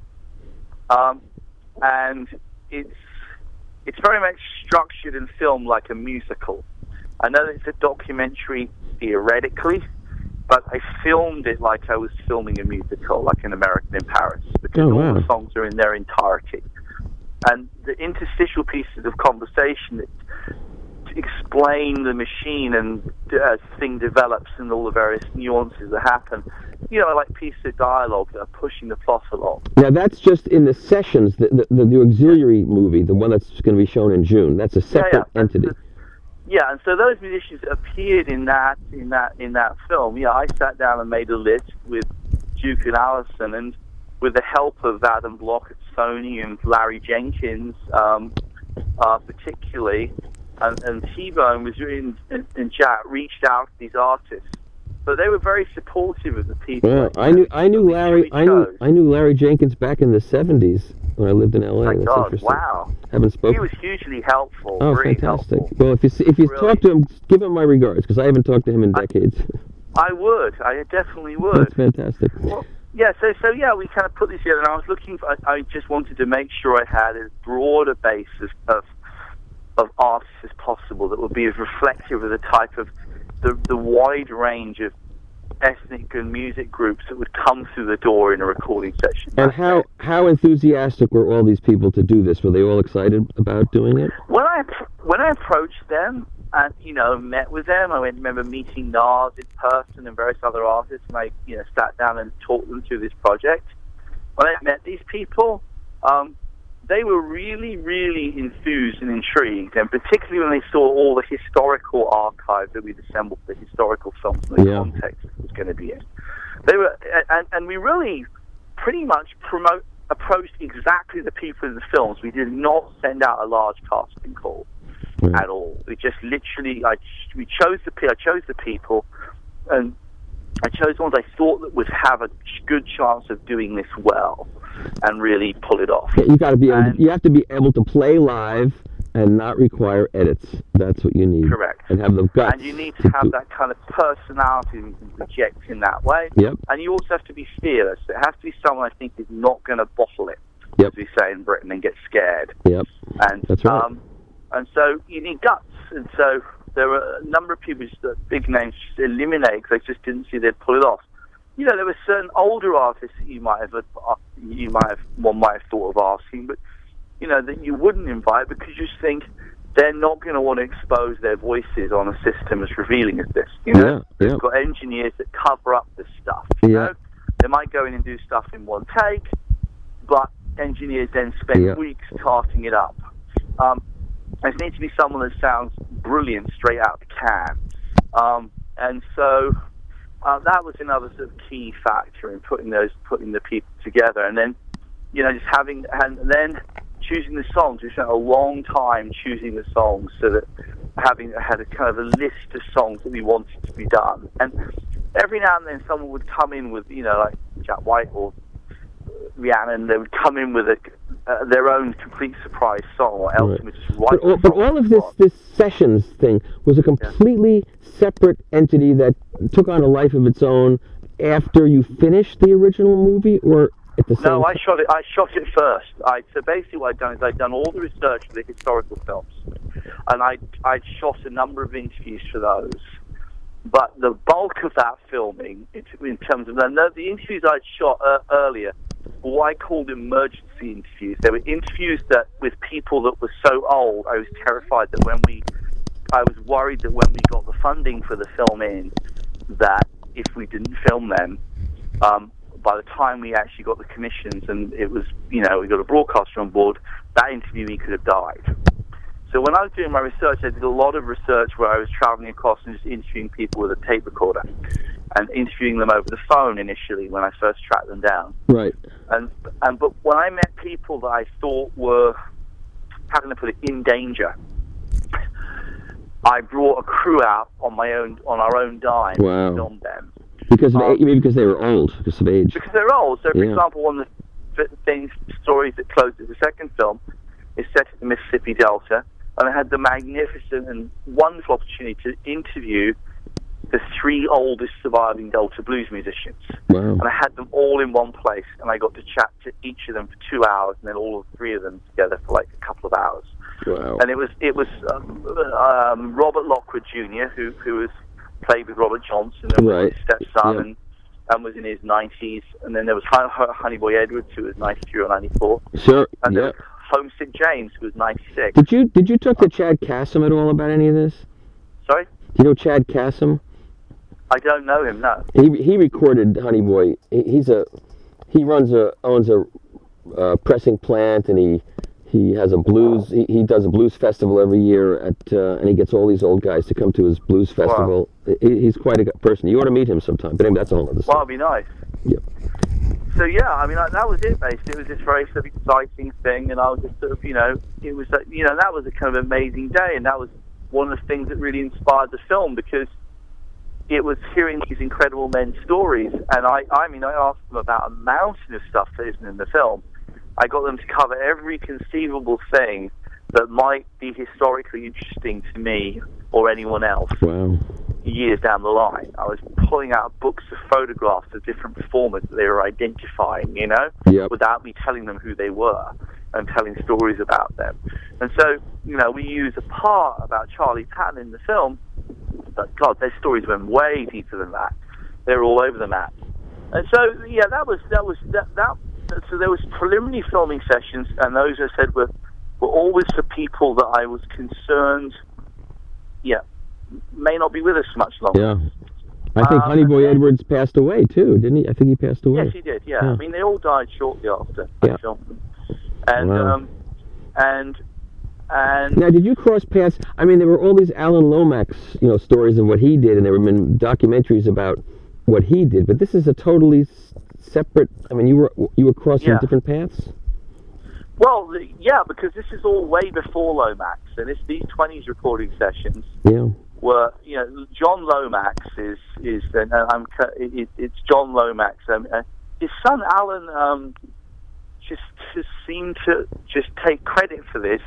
and it's very much structured and filmed like a musical. I know that it's a documentary theoretically, but I filmed it like I was filming a musical, like an American in Paris, because all the songs are in their entirety. And the interstitial pieces of conversation that explain the machine and as thing develops and all the various nuances that happen, you know, like pieces of dialogue that are pushing the plot along. Now that's just in the sessions, the auxiliary movie, the one that's going to be shown in June. That's a separate entity. And so those musicians appeared in that film. Yeah, I sat down and made a list with Duke and Alison, and with the help of Adam Block at Sony and Larry Jenkins, particularly, and T-Bone and Jack reached out to these artists, but they were very supportive of the people. Well, I knew Larry Jenkins back in the '70s when I lived in LA. My That's God, interesting. wow! Haven't spoken. He was hugely helpful. Oh, really fantastic! Helpful. Well, if you talk to him, give him my regards, because I haven't talked to him in decades. I would. I definitely would. That's fantastic. Well, so we kind of put this together, and I was looking for, I just wanted to make sure I had as broad a base of artists as possible that would be as reflective of the type of, the wide range of ethnic and music groups that would come through the door in a recording session. And how enthusiastic were all these people to do this? Were they all excited about doing it? When I approached them, and met with them. I remember meeting Nas in person and various other artists, and I sat down and talked them through this project. When I met these people, they were really, really enthused and intrigued, and particularly when they saw all the historical archive that we'd assembled, the historical films and the context it was going to be in. They were, and we really pretty much approached exactly the people in the films. We did not send out a large casting call at all. We just literally, I chose the people, and I chose ones I thought that would have a good chance of doing this well and really pull it off. You got to be able. You have to be able to play live and not require edits. That's what you need. Correct. And have the guts. And you need to have that kind of personality you can project in that way. Yep. And you also have to be fearless. It has to be someone I think is not going to bottle it, as we say in Britain, and get scared. Yep. And that's right. And so you need guts. And so there were a number of people, big names, just eliminated because they just didn't see they'd pull it off. There were certain older artists that one might have thought of asking, but that you wouldn't invite because you just think they're not going to want to expose their voices on a system as revealing as this. You've got engineers that cover up this stuff. They might go in and do stuff in one take, but engineers then spend weeks carting it up. It needs to be someone that sounds brilliant straight out the can. And so that was another sort of key factor in putting the people together. And then, just then choosing the songs. We spent a long time choosing the songs, so that had a kind of a list of songs that we wanted to be done. And every now and then someone would come in with, like Jack White or Rhiannon, they would come in with their own complete surprise song, or Elton would just write. But all of this sessions thing was a completely separate entity that took on a life of its own after you finished the original movie, or at the same time? No, I shot it first. So basically what I'd done is I'd done all the research for the historical films, and I'd shot a number of interviews for those. But the bulk of that filming, in terms of the interviews I'd shot earlier, were what I called emergency interviews. They were interviews with people that were so old, I was terrified that I was worried that when we got the funding for the film in, that if we didn't film them, by the time we actually got the commissions and it was, we got a broadcaster on board, that interviewee could have died. So when I was doing my research, I did a lot of research where I was traveling across and just interviewing people with a tape recorder and interviewing them over the phone initially when I first tracked them down. Right. But when I met people that I thought were, how can I put it, in danger, I brought a crew out on our own dime and filmed them. Because of because they were old, because of age. Because they're old. So, for example, one of the stories that closes the second film is set in the Mississippi Delta, and I had the magnificent and wonderful opportunity to interview the 3 oldest surviving Delta blues musicians. Wow. And I had them all in one place, and I got to chat to each of them for 2 hours, and then all 3 of them together for like a couple of hours. Wow. And it was Robert Lockwood Jr., who was played with Robert Johnson and was his stepson, and was in his 90s. And then there was Honey Boy Edwards, who was 93 or 94. Sure. And there was Homesick James, who was 96. Did you talk to Chad Kassem at all about any of this? Sorry? Do you know Chad Kassem? I don't know him, no. He recorded Honey Boy. He owns a pressing plant, and he has a blues. He does a blues festival every year and he gets all these old guys to come to his blues festival. Wow. He's quite a person. You ought to meet him sometime. But anyway, that's a whole other story. Well, that'd be nice. Yep. So that was it. Basically, it was this very sort of exciting thing, and I was just sort of, it was that was a kind of amazing day, and that was one of the things that really inspired the film, because it was hearing these incredible men's stories, and I asked them about a mountain of stuff that isn't in the film. I got them to cover every conceivable thing that might be historically interesting to me or anyone else. Wow. Years down the line, I was pulling out books of photographs of different performers that they were identifying, without me telling them who they were and telling stories about them. And so, we use a part about Charlie Patton in the film, but God, their stories went way deeper than that. They were all over the map. And so, so there was preliminary filming sessions, and those, I said, were always for people that I was concerned may not be with us much longer. Yeah. I think Honeyboy Edwards passed away too, didn't he? I think he passed away. Yes, he did. Yeah. I mean, they all died shortly after. Yeah. And Wow. and Now, did you cross paths? I mean, there were all these Alan Lomax, stories of what he did, and there have been documentaries about what he did. But this is a totally separate. I mean, you were crossing different paths. Well, yeah, because this is all way before Lomax, and these 20s recording sessions were, John Lomax it's John Lomax. His son Alan just seemed to just take credit for this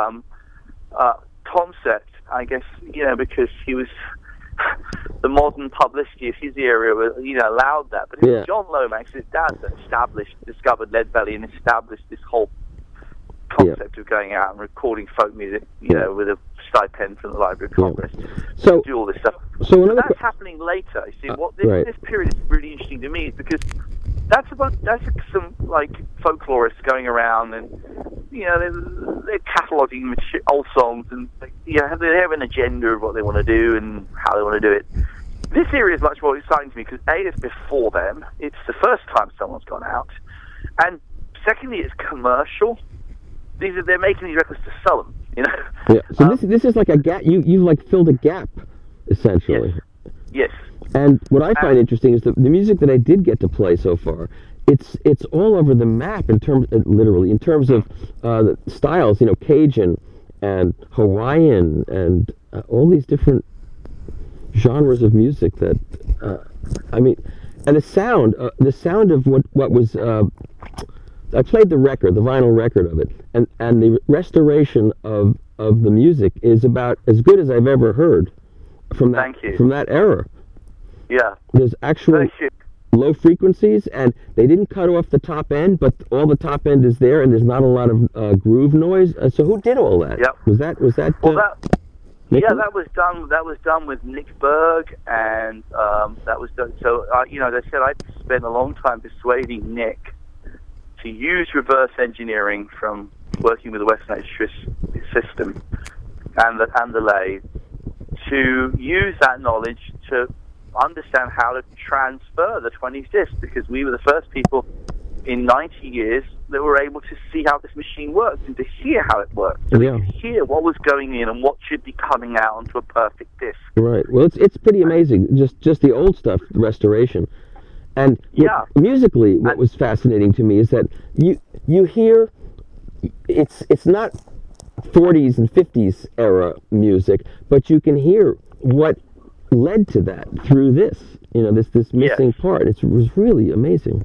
concept, I guess, because he was the modern publicity of his era, allowed that. But it was John Lomax, his dad, that discovered Lead Belly and established this whole concept of going out and recording folk music, with a stipend from the Library of Congress. So do all this stuff. So that's happening later. You see, this period is really interesting to me, is because that's some like folklorists going around and they're cataloging old songs and they have an agenda of what they want to do and how they want to do it. This area is much more exciting to me because A, it's before them. It's the first time someone's gone out, and secondly, it's commercial. They're making these records to sell them, Yeah. So this is like a gap. You've like filled a gap, essentially. Yes. And what I find interesting is the music that I did get to play so far. It's all over the map in terms of the styles. Cajun and Hawaiian and all these different genres of music that and the sound of what was. I played the vinyl record of it, and the restoration of the music is about as good as I've ever heard from that era. Yeah. There's actual low frequencies, and they didn't cut off the top end, but all the top end is there, and there's not a lot of groove noise. So who did all that? Yep. Was that? That was done with Nick Berg, and that was done. So as I said, I spent a long time persuading Nick to use reverse engineering from working with the Western Extra system and the lathe, to use that knowledge to understand how to transfer the 20s disc, because we were the first people in 90 years that were able to see how this machine worked and to hear how it worked. So we could hear what was going in and what should be coming out onto a perfect disc. Right. Well, it's pretty amazing. Just the old stuff, the restoration. And musically, what was fascinating to me is that you hear it's not 40s and 50s era music, but you can hear what led to that through this missing part. It was really amazing.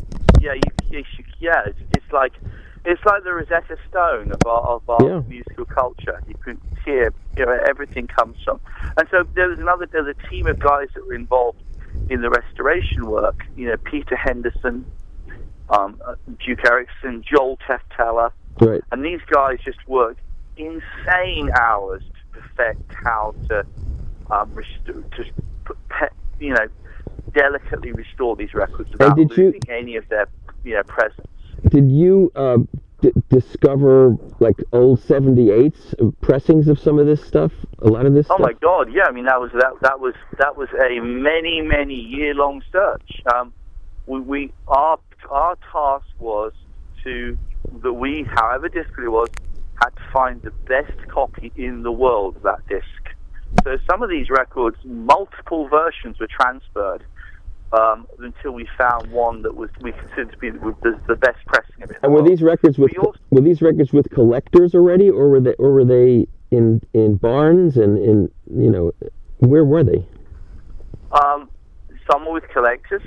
It's like the Rosetta Stone of our musical culture. You can hear everything comes from. And so there's a team of guys that were involved in the restoration work, Peter Henderson, Duke Erickson, Joel Tefteller, right. And these guys just worked insane hours to perfect how to delicately restore these records without losing any of their presence. Did you discover like old 78s pressings of some of this stuff? A lot of this stuff? Oh my God, yeah. I mean, that was a many year long search. Our task was however difficult it was, had to find the best copy in the world of that disc. So some of these records, multiple versions were transferred until we found one that we considered to be the best pressing of it. And were these records with collectors already, or were they in barns and where were they? Some were with collectors.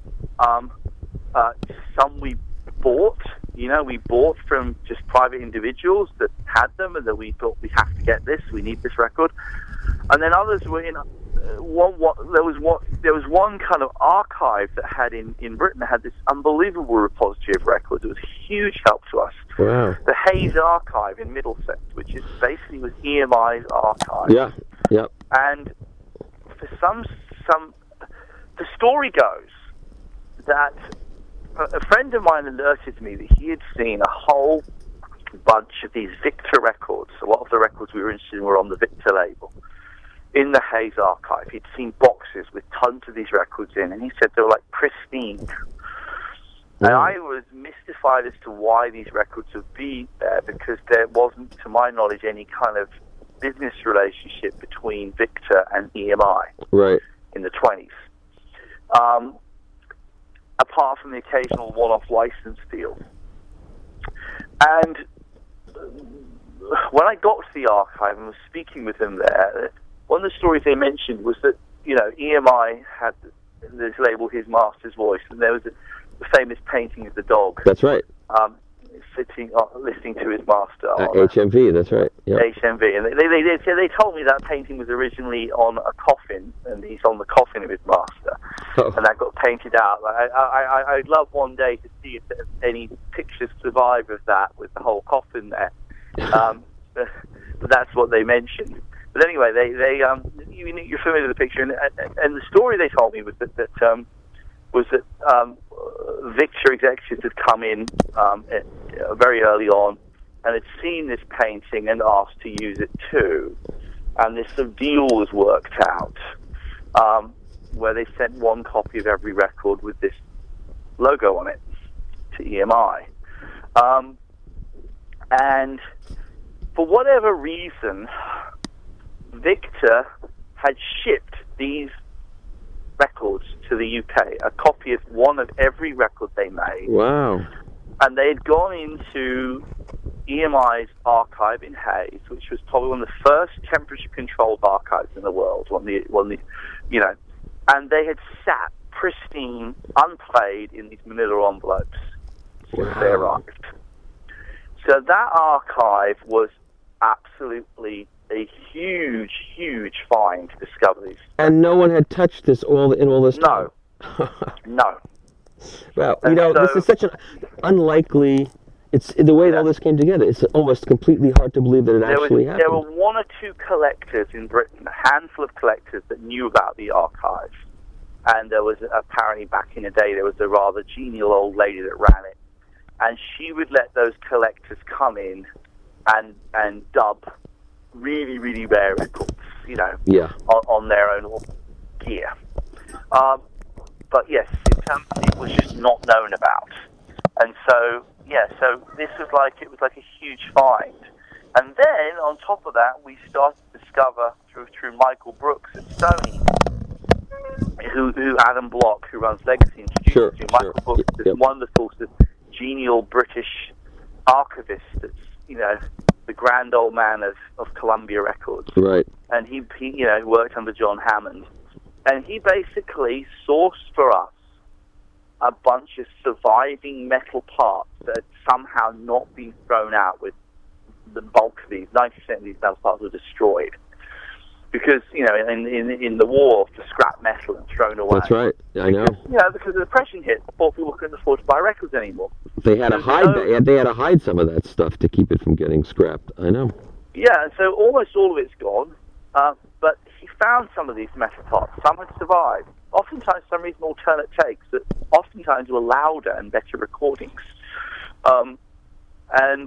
Some we bought. We bought from just private individuals that had them, and that we thought we have to get this. We need this record. And then others were in there was one kind of archive that had in Britain that had this unbelievable repository of records. It was a huge help to us. Wow. The Hayes Archive in Middlesex, which is basically was EMI's archive. Yeah. And for some the story goes that a friend of mine alerted me that he had seen a whole bunch of these Victor records. A lot of the records we were interested in were on the Victor label. in the Hayes archive. He'd seen boxes with tons of these records in, and he said they were like pristine. And I was mystified as to why these records would be there, because there wasn't, to my knowledge, any kind of business relationship between Victor and EMI in the 20s. Apart from the occasional one-off license deal. And when I got to the archive and was speaking with them there, one of the stories they mentioned was that, EMI had this label, His Master's Voice, and there was the famous painting of the dog. That's right. Sitting, listening to his master. HMV, that's right. Yep. HMV. And they told me that painting was originally on a coffin, and he's on the coffin of his master. Oh. And that got painted out. I'd love one day to see if any pictures survive of that with the whole coffin there. But that's what they mentioned. But anyway, you're familiar with the picture, and the story they told me was that Victor executives had come in very early on and had seen this painting and asked to use it too. And this sort of deal was worked out, where they sent one copy of every record with this logo on it to EMI. And for whatever reason, Victor had shipped these records to the UK, a copy of one of every record they made. Wow. And they had gone into EMI's archive in Hayes, which was probably one of the first temperature-controlled archives in the world. And they had sat pristine, unplayed in these manila envelopes since they arrived. So that archive was absolutely a huge, huge find to discover these. And no one had touched this in all this time? No. Well, this is such an unlikely... It's the way all this came together. It's almost completely hard to believe that it actually happened. There were one or two collectors in Britain, a handful of collectors that knew about the archive. And there was, apparently back in the day, there was a rather genial old lady that ran it. And she would let those collectors come in and dub really, really rare records, on their own gear. But yes, it was just not known about. And so, so this was like a huge find. And then, on top of that, we started to discover through Michael Brooks at Sony, who Adam Block, who runs Legacy, introduced to. Michael Brooks, this wonderful, genial British archivist that's, the grand old man of Columbia Records. Right. And he worked under John Hammond. And he basically sourced for us a bunch of surviving metal parts that had somehow not been thrown out, with the bulk of these, 90% of these metal parts were destroyed. Because, in the war, to scrap metal and thrown away. That's right, I know. Because the depression hit, poor people couldn't afford to buy records anymore. They had to hide. They had to hide some of that stuff to keep it from getting scrapped. I know. Yeah, so almost all of it's gone. But he found some of these metal parts. Some had survived. Oftentimes, some reason alternate takes that oftentimes were louder and better recordings. And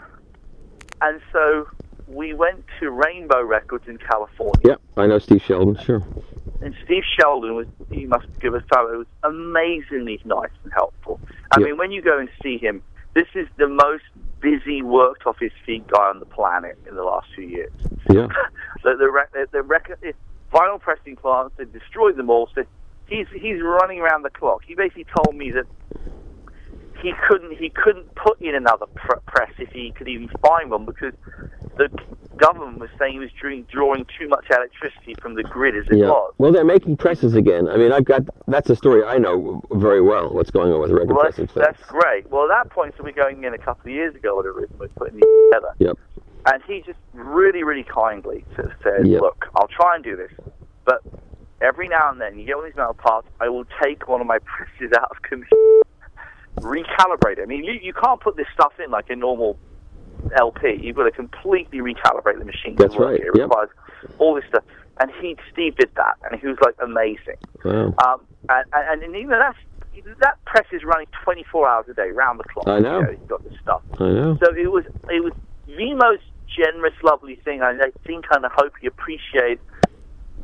so we went to Rainbow Records in California. Yep, I know Steve Sheldon, sure. And Steve Sheldon he must give us time, it was amazingly nice and helpful. I mean, when you go and see him, this is the most busy, worked off his feet guy on the planet in the last few years. Yeah. the record, vinyl pressing plants, they destroyed them all, so he's running around the clock. He basically told me that he couldn't put in another press if he could even find one, because the government was saying he was drawing too much electricity from the grid as it was. Well, they're making presses again. I mean, that's a story I know very well, what's going on with record pressing. That's great. Well, at that point, so we're going in a couple of years ago, whatever it is, we're putting these together. Yep. And he just really, really kindly said, look, I'll try and do this, but every now and then, you get one of these metal parts, I will take one of my presses out of commission, recalibrate it. I mean, you can't put this stuff in like a normal LP. You've got to completely recalibrate the machine. That's right. It requires all this stuff. And Steve did that, and he was like amazing. Wow. And even that press is running 24 hours a day, round the clock. I know. He's got this stuff. I know. So it was the most generous, lovely thing. I think, kind of hope he appreciated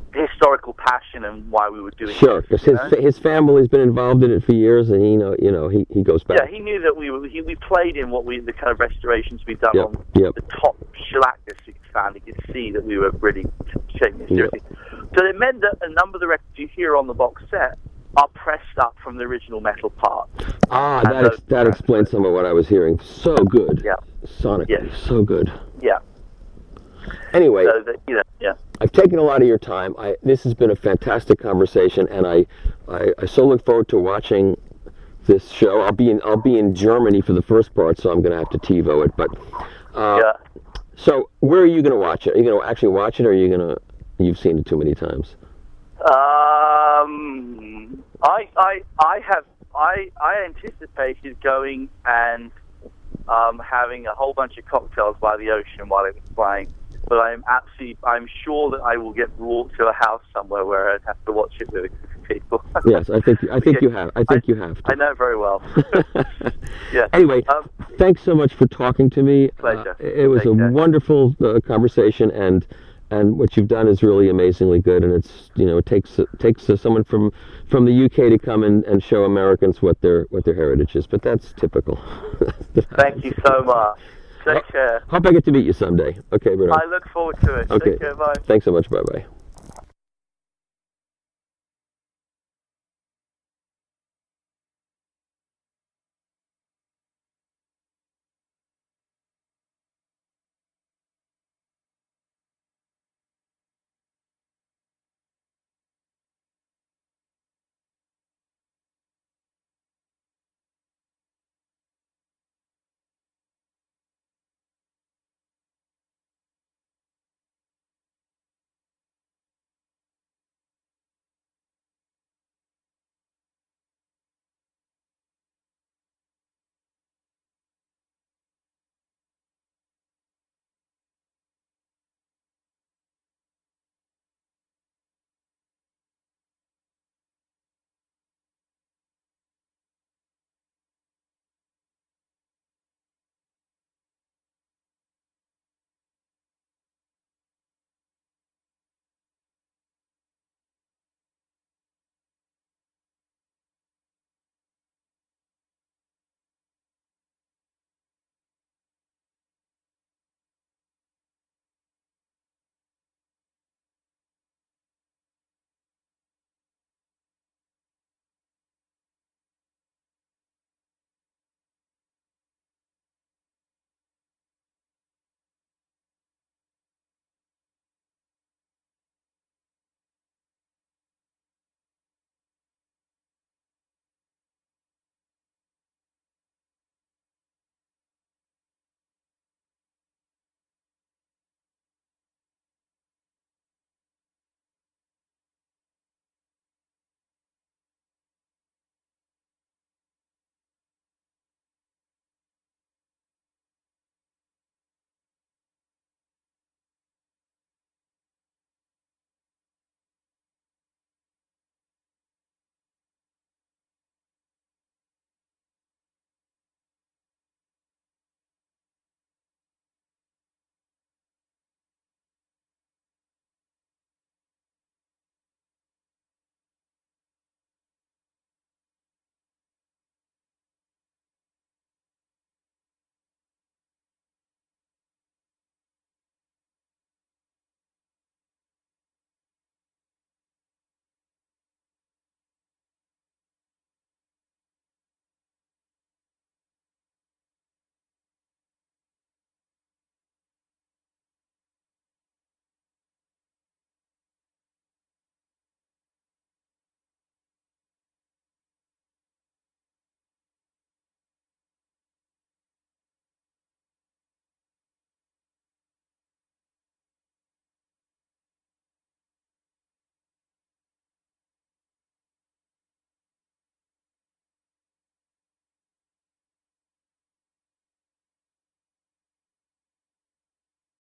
historical passion and why we were doing Sure, this. because his family's been involved in it for years, and he goes back. Yeah, he knew that we played in the kind of restorations we've done on Yep. the top shellac district found. He could see that we were really taking this seriously. So it meant that a number of the records you hear on the box set are pressed up from the original metal parts. Ah, that explains some of what I was hearing. So good. Yeah. Sonically, so good. Yeah. Anyway, So yeah. I've taken a lot of your time. This has been a fantastic conversation, and I so look forward to watching this show. I'll be in Germany for the first part, so I'm going to have to TiVo it. But So where are you going to watch it? Are you going to actually watch it, or are you going to? You've seen it too many times. I anticipated going and having a whole bunch of cocktails by the ocean while it was playing. But I'm sure that I will get brought to a house somewhere where I'd have to watch it with people. Yes, I think you have. I think you have to. I know very well. Yeah. Anyway, thanks so much for talking to me. Pleasure. It was a wonderful conversation, and what you've done is really amazingly good. And it's it takes someone from the UK to come and show Americans what their heritage is. But that's typical. Thank you so much. Take care. Hope I get to meet you someday. Okay, Bernard. I look forward to it. Okay. Take care. Bye. Thanks so much. Bye-bye.